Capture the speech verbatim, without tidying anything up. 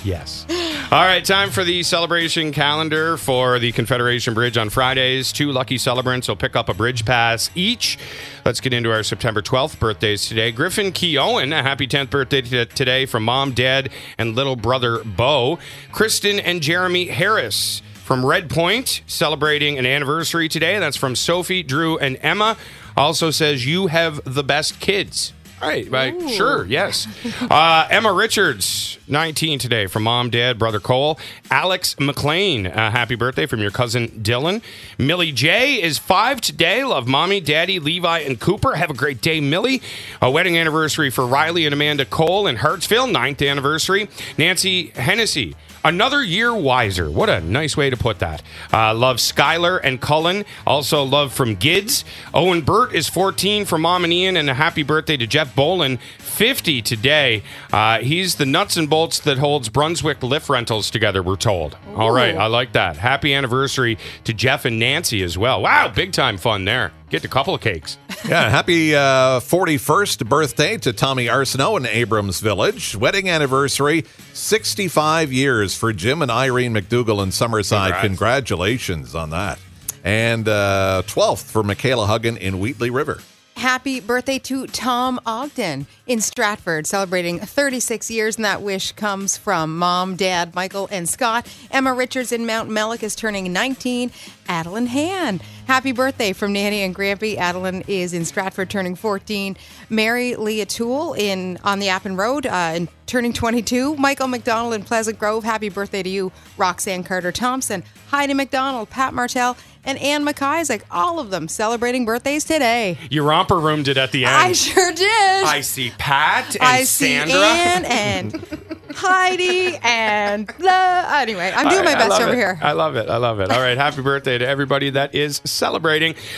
Yes. All right, time for the celebration calendar for the Confederation Bridge on Fridays. Two lucky celebrants will pick up a bridge pass each. Let's get into our September twelfth birthdays today. Griffin Keown, a happy tenth birthday t- today from mom, dad, and little brother Bo. Kristen and Jeremy Harris from Red Point, celebrating an anniversary today. That's from Sophie, Drew, and Emma. Also says, you have the best kids. Right, right. Sure, yes. Uh, Emma Richards, nineteen today, from mom, dad, brother Cole. Alex McLean, uh, happy birthday from your cousin Dylan. Millie J is five today. Love mommy, daddy, Levi, and Cooper. Have a great day, Millie. A wedding anniversary for Riley and Amanda Cole in Hartsville, ninth anniversary. Nancy Hennessy, another year wiser. What a nice way to put that. Uh, love Skylar and Cullen. Also love from Gids. Owen Burt is fourteen from mom and Ian, and a happy birthday to Jeff Bolin, fifty today. Uh, he's the nuts and bolts that holds Brunswick Lift Rentals together, we're told. Ooh. All right, I like that. Happy anniversary to Jeff and Nancy as well. Wow, big time fun there. Get a couple of cakes. Yeah, happy uh, forty-first birthday to Tommy Arsenault in Abrams Village. Wedding anniversary, sixty-five years for Jim and Irene McDougall in Summerside. Congrats. Congratulations on that. And uh, twelfth for Michaela Huggan in Wheatley River. Happy birthday to Tom Ogden in Stratford, celebrating thirty-six years, and that wish comes from mom, dad, Michael, and Scott. Emma Richards in Mount Mellick is turning nineteen. Adeline Han, happy birthday from Nanny and Grampy. Adeline is in Stratford, turning fourteen. Mary Leah Toole in on the Appin Road, uh, and turning twenty-two. Michael McDonald in Pleasant Grove, happy birthday to you. Roxanne Carter Thompson, Heidi McDonald, Pat Martell, and Ann McIsaac, all of them celebrating birthdays today. You romper roomed it at the end. I sure did. I see Pat and I Sandra. see Ann and Heidi and blah. Anyway, I'm doing All my right, I best love over it. here. I love it. I love it. All right, happy birthday to everybody that is celebrating.